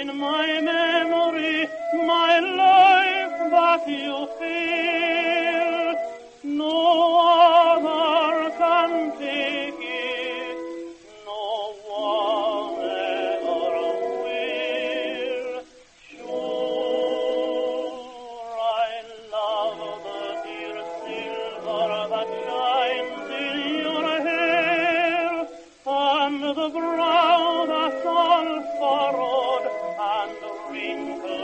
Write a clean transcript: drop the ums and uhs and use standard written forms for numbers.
in my memory, my life that you feel. No other can take it, no one ever will. Sure, I love the dear silver that shines in your hair, and the brow that's all furrowed and wrinkled